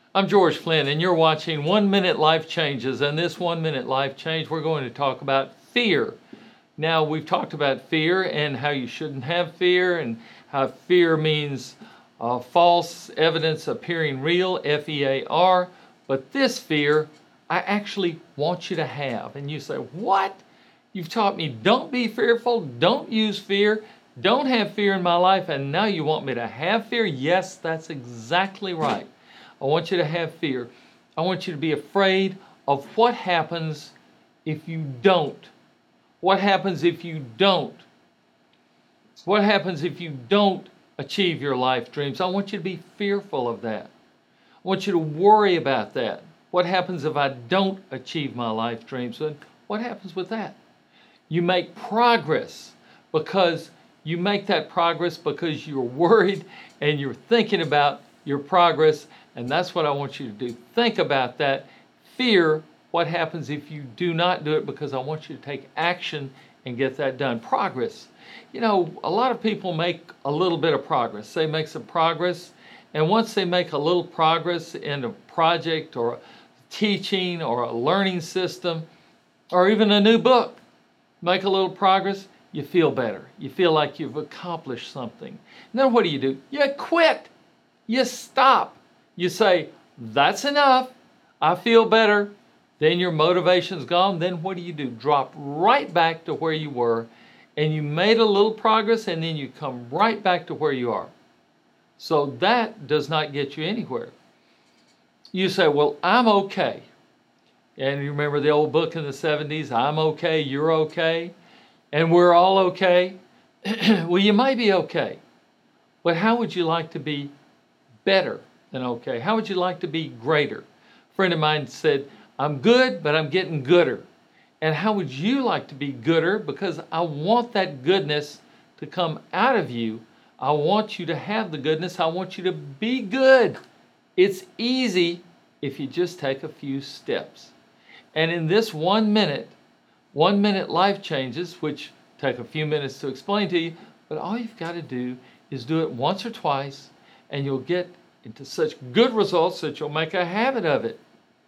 I'm George Flynn, and you're watching 1 Minute Life Changes. And this 1 Minute Life Change, we're going to talk about fear. Now, we've talked about fear and how you shouldn't have fear, and how fear means false evidence appearing real, F-E-A-R. But this fear, I actually want you to have. And you say, what? You've taught me don't be fearful, don't use fear, don't have fear in my life, and now you want me to have fear? Yes, that's exactly right. I want you to have fear. I want you to be afraid of what happens if you don't. What happens if you don't? What happens if you don't achieve your life dreams? I want you to be fearful of that. I want you to worry about that. What happens if I don't achieve my life dreams? And what happens with that? You make progress because you make that progress because you're worried and you're thinking about your progress. And that's what I want you to do. Think about that. Fear what happens if you do not do it, because I want you to take action and get that done. Progress. You know, a lot of people make a little bit of progress. They make some progress, and once they make a little progress in a project or a teaching or a learning system or even a new book, make a little progress, you feel better. You feel like you've accomplished something. And then what do? You quit. You stop. You say, that's enough. I feel better. Then your motivation's gone. Then what do? Drop right back to where you were, and you made a little progress, and then you come right back to where you are. So that does not get you anywhere. You say, well, I'm okay. And you remember the old book in the 70s, I'm okay, you're okay, and we're all okay. Well, you might be okay, but how would you like to be better than okay? How would you like to be greater? A friend of mine said, I'm good, but I'm getting gooder. And how would you like to be gooder? Because I want that goodness to come out of you. I want you to have the goodness. I want you to be good. It's easy if you just take a few steps. And in this 1 minute life changes, which take a few minutes to explain to you, but all you've got to do is do it once or twice, and you'll get into such good results that you'll make a habit of it.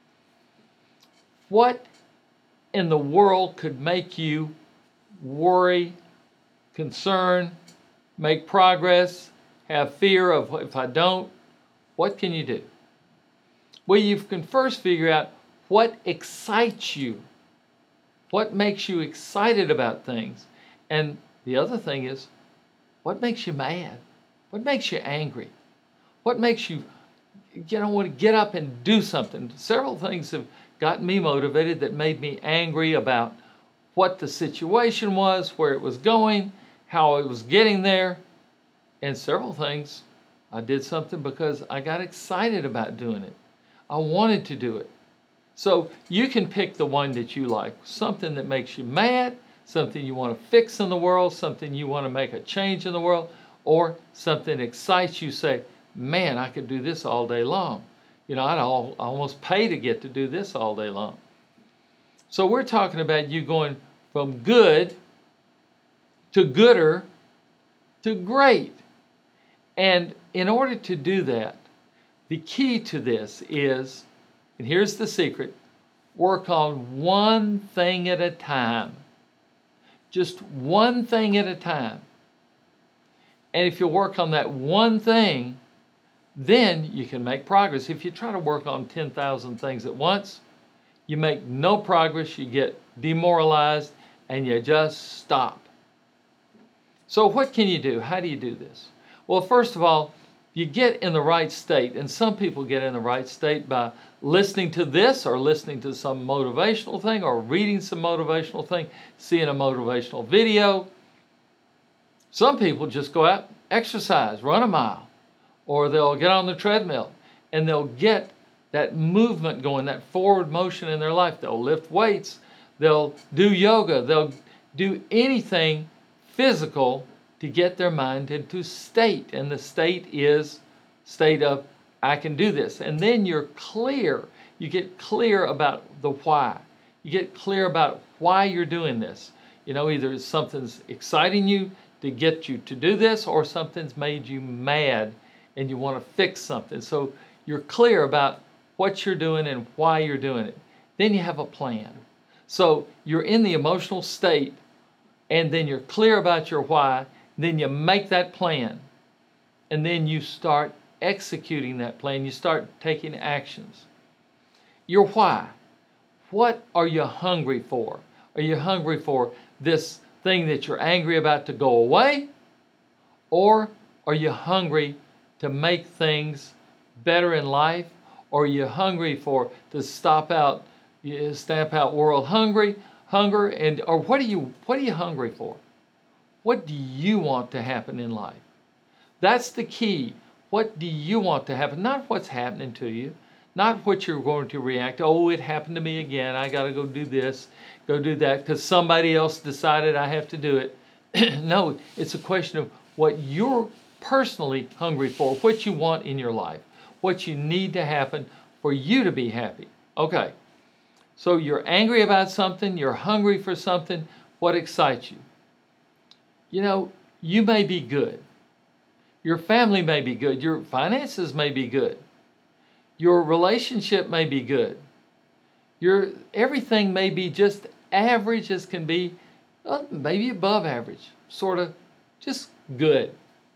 What in the world could make you worry, concern, make progress, have fear of if I don't? What can you do? Well, you can first figure out what excites you. What makes you excited about things? And the other thing is, what makes you mad? What makes you angry? What makes you want to get up and do something? Several things have gotten me motivated that made me angry about what the situation was, where it was going, how it was getting there. And several things, I did something because I got excited about doing it. I wanted to do it. So you can pick the one that you like, something that makes you mad, something you want to fix in the world, something you want to make a change in the world, or something that excites you. Say, man, I could do this all day long. I'd almost pay to get to do this all day long. So we're talking about you going from good to gooder to great. And in order to do that, the key to this is, and here's the secret, work on one thing at a time. Just one thing at a time. And if you work on that one thing, then you can make progress. If you try to work on 10,000 things at once, you make no progress, you get demoralized, and you just stop. So what can you do? How do you do this? Well, first of all, you get in the right state, and some people get in the right state by listening to this or listening to some motivational thing or reading some motivational thing, seeing a motivational video. Some people just go out, exercise, run a mile, or they'll get on the treadmill, and they'll get that movement going, that forward motion in their life. They'll lift weights, they'll do yoga, they'll do anything physical to get their mind into state. And the state is state of, I can do this. And then you're clear. You get clear about the why. You get clear about why you're doing this. Either something's exciting you to get you to do this, or something's made you mad and you want to fix something. So you're clear about what you're doing and why you're doing it. Then you have a plan. So you're in the emotional state, and then you're clear about your why. Then you make that plan, and then you start executing that plan. You start taking actions. Your why. What are you hungry for? Are you hungry for this thing that you're angry about to go away? Or are you hungry to make things better in life? Or are you hungry to stamp out world hunger? Or what are you hungry for? What do you want to happen in life? That's the key. What do you want to happen? Not what's happening to you. Not what you're going to react. Oh, it happened to me again. I got to go do this, go do that, because somebody else decided I have to do it. No, it's a question of what you're personally hungry for, what you want in your life, what you need to happen for you to be happy. Okay, so you're angry about something, you're hungry for something. What excites you? You know, you may be good. Your family may be good. Your finances may be good. Your relationship may be good. Everything may be just average as can be, maybe above average, sort of just good.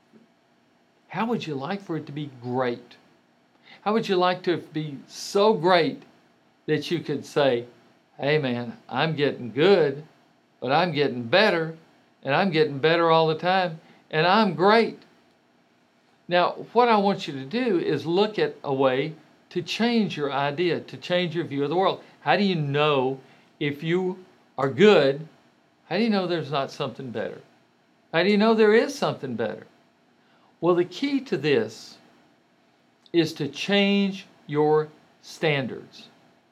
How would you like for it to be great? How would you like to be so great that you could say, hey man, I'm getting good, but I'm getting better, and I'm getting better all the time, and I'm great. Now, what I want you to do is look at a way to change your idea, to change your view of the world. How do you know if you are good? How do you know there's not something better? How do you know there is something better? Well, the key to this is to change your standards.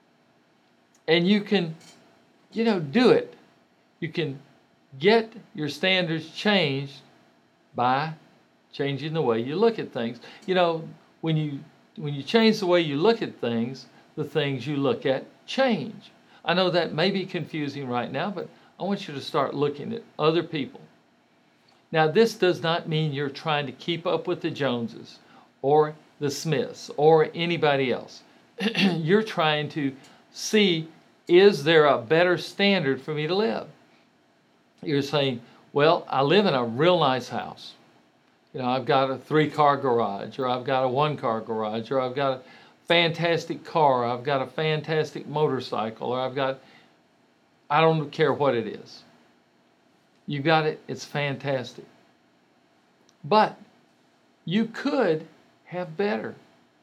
And you can, do it. You can get your standards changed by changing the way you look at things. When you change the way you look at things, the things you look at change. I know that may be confusing right now, but I want you to start looking at other people. Now, this does not mean you're trying to keep up with the Joneses or the Smiths or anybody else. You're trying to see, is there a better standard for me to live? You're saying, well, I live in a real nice house. I've got a 3-car garage, or I've got a 1-car garage, or I've got a fantastic car, I've got a fantastic motorcycle, or I don't care what it is. You got it, it's fantastic. But you could have better.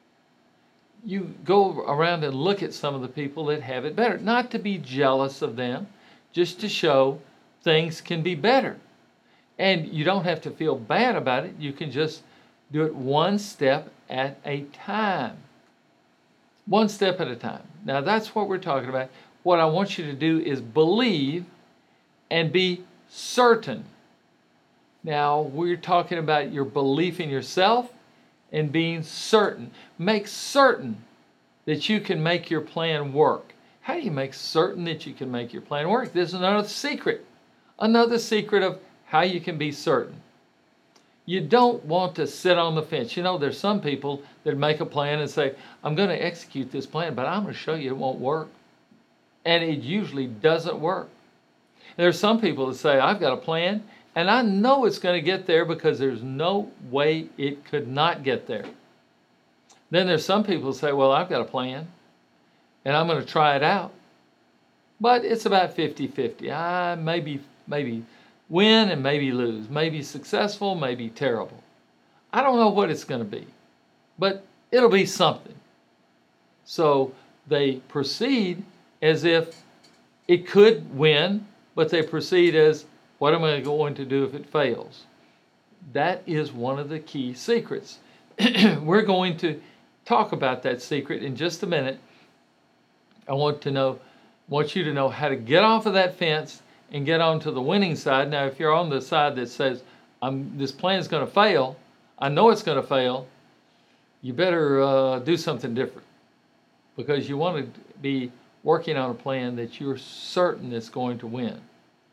You go around and look at some of the people that have it better. Not to be jealous of them, just to show things can be better. And you don't have to feel bad about it. You can just do it one step at a time. One step at a time. Now that's what we're talking about. What I want you to do is believe and be certain. Now we're talking about your belief in yourself and being certain. Make certain that you can make your plan work. How do you make certain that you can make your plan work? There's another secret. Another secret of how you can be certain. You don't want to sit on the fence. There's some people that make a plan and say, I'm going to execute this plan, but I'm going to show you it won't work. And it usually doesn't work. There's some people that say, I've got a plan, and I know it's going to get there because there's no way it could not get there. Then there's some people that say, well, I've got a plan, and I'm going to try it out. But it's about 50-50. I maybe win and maybe lose, maybe successful, maybe terrible. I don't know what it's going to be, but it'll be something. So they proceed as if it could win, but they proceed as, what am I going to do if it fails? That is one of the key secrets. We're going to talk about that secret in just a minute. I want you to know how to get off of that fence and get on to the winning side. Now, if you're on the side that says, this plan is going to fail, I know it's going to fail, you better do something different, because you want to be working on a plan that you're certain is going to win.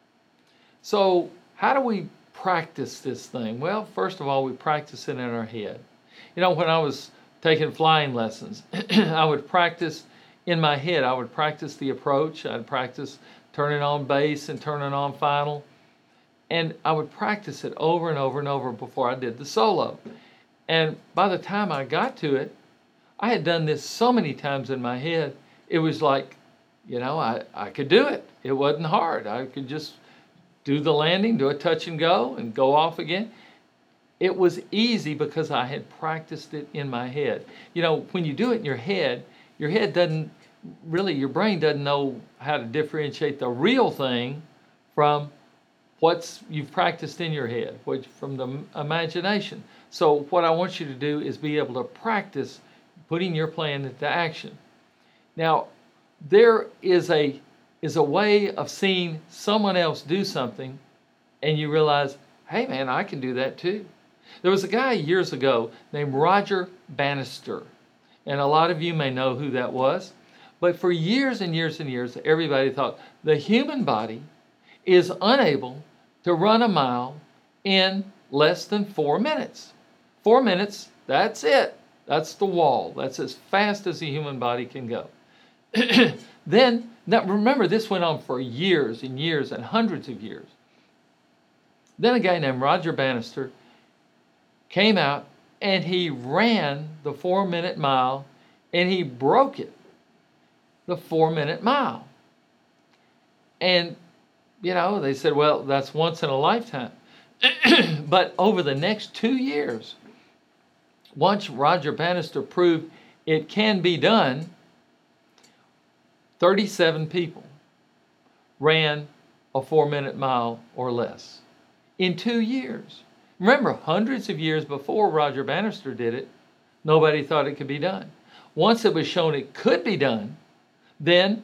So how do we practice this thing? Well, first of all, we practice it in our head. When I was taking flying lessons. I would practice in my head. I would practice the approach. I'd practice turning on bass and turning on final. And I would practice it over and over and over before I did the solo. And by the time I got to it, I had done this so many times in my head, it was like, I could do it. It wasn't hard. I could just do the landing, do a touch and go off again. It was easy because I had practiced it in my head. When you do it in your head doesn't really, your brain doesn't know how to differentiate the real thing from what you've practiced in your head, from the imagination. So what I want you to do is be able to practice putting your plan into action. Now, there is a way of seeing someone else do something and you realize, hey man, I can do that too. There was a guy years ago named Roger Bannister, and a lot of you may know who that was. But for years and years and years, everybody thought the human body is unable to run a mile in less than 4 minutes. 4 minutes, that's it. That's the wall. That's as fast as the human body can go. Now remember, this went on for years and years and hundreds of years. Then a guy named Roger Bannister came out and he ran the 4-minute mile and he broke it, the 4-minute mile. And, they said, well, that's once in a lifetime. But over the next 2 years, once Roger Bannister proved it can be done, 37 people ran a 4-minute mile or less in 2 years. Remember, hundreds of years before Roger Bannister did it, nobody thought it could be done. Once it was shown it could be done, then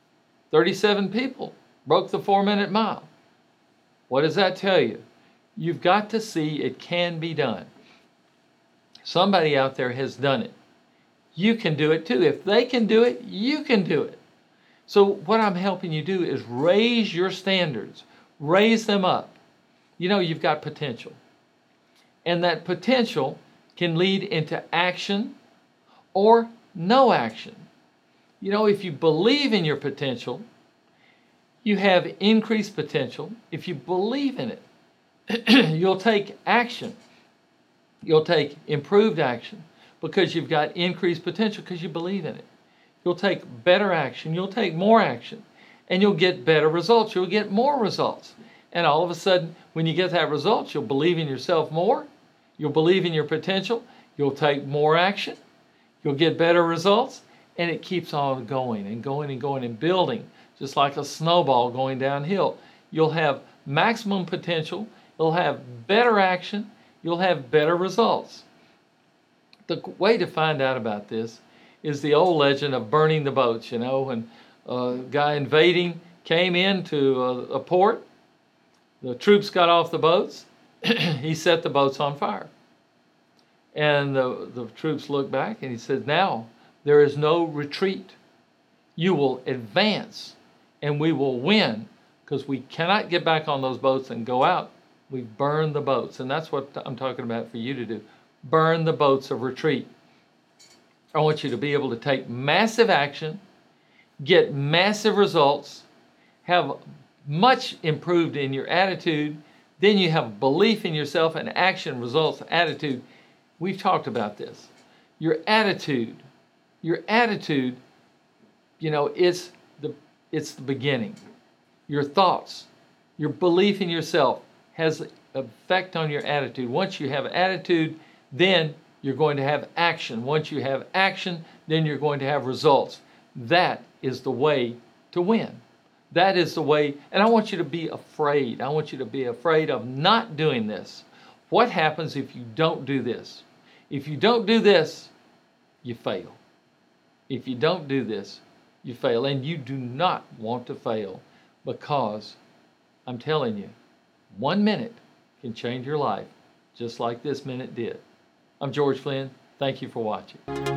37 people broke the 4-minute mile. What does that tell you? You've got to see it can be done. Somebody out there has done it. You can do it too. If they can do it, you can do it. So what I'm helping you do is raise your standards. Raise them up. You've got potential. And that potential can lead into action or no action. If you believe in your potential, you have increased potential. If you believe in it, you'll take action. You'll take improved action because you've got increased potential because you believe in it. You'll take better action. You'll take more action. And you'll get better results. You'll get more results. And all of a sudden, when you get that result, you'll believe in yourself more. You'll believe in your potential. You'll take more action. You'll get better results. And it keeps on going and going and going and building, just like a snowball going downhill. You'll have maximum potential. You'll have better action. You'll have better results. The way to find out about this is the old legend of burning the boats. When a guy invading came into a port, the troops got off the boats, he set the boats on fire. And the troops looked back and he said, now there is no retreat. You will advance and we will win because we cannot get back on those boats and go out. We've burned the boats. And that's what I'm talking about for you to do. Burn the boats of retreat. I want you to be able to take massive action, get massive results, have much improved in your attitude. Then you have belief in yourself and action, results, attitude. We've talked about this. Your attitude, it's the beginning. Your thoughts, your belief in yourself has an effect on your attitude. Once you have attitude, then you're going to have action. Once you have action, then you're going to have results. That is the way to win. That is the way, and I want you to be afraid. I want you to be afraid of not doing this. What happens if you don't do this? If you don't do this, you fail. If you don't do this, you fail. And you do not want to fail because, I'm telling you, 1 minute can change your life just like this minute did. I'm George Flynn. Thank you for watching.